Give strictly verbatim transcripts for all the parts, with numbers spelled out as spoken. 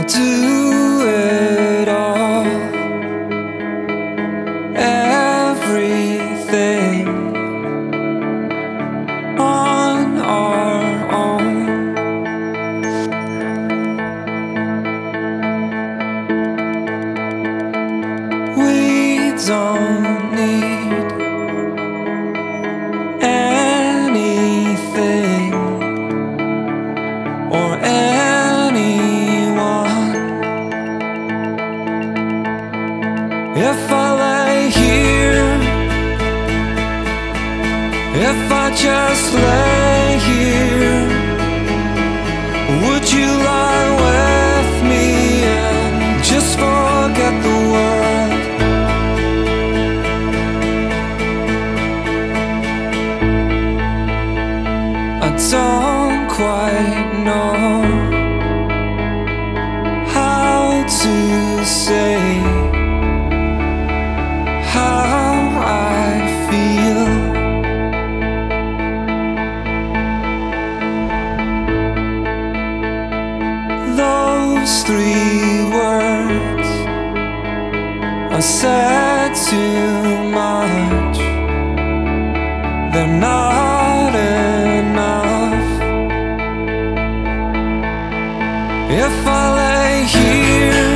do it all, everything on our own. We don't need anything or anyone. If I lay here, if I just lay here, would you lie with me and just forget the world? I don't quite know how to say how I feel. Those three words I said too much. They're not enough. If I lay here,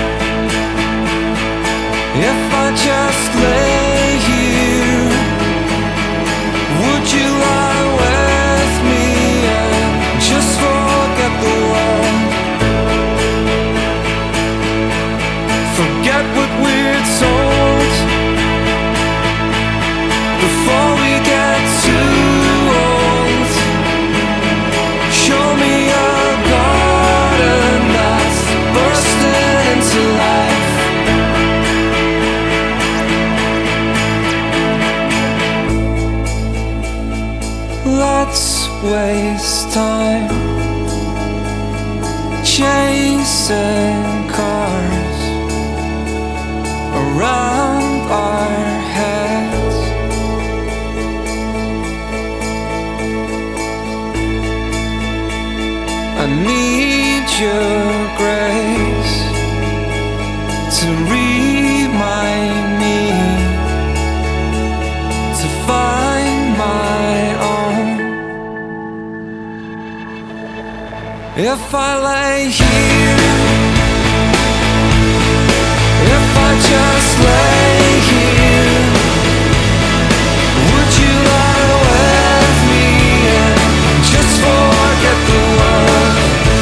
if I just lay here, would you lie with me and just forget the world? Forget what we're told before we get too old. Show me a garden that's bursting into life. Let's waste time chasing cars around our heads. I need your grace to remind me to find my own. If I lay here, if I just lay here, would you lie with me and just forget the world?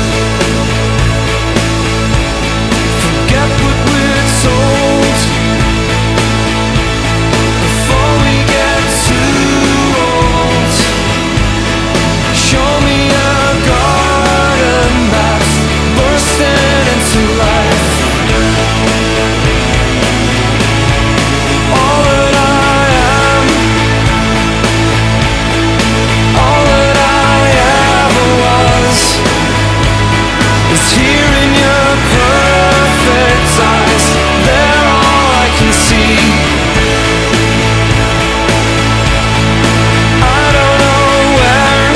Forget what we're told before we get too old. Show me a garden that's bursting into life. All that I am, all that I ever was, is here in your perfect eyes. They're all I can see. I don't know where,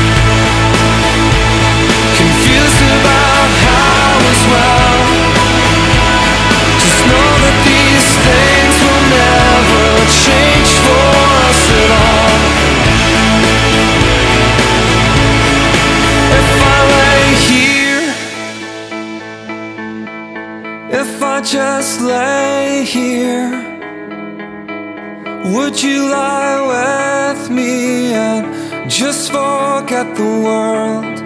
confused about how as well. Just know that these things will never change for us at all. If I lay here, if I just lay here, would you lie with me and just forget the world?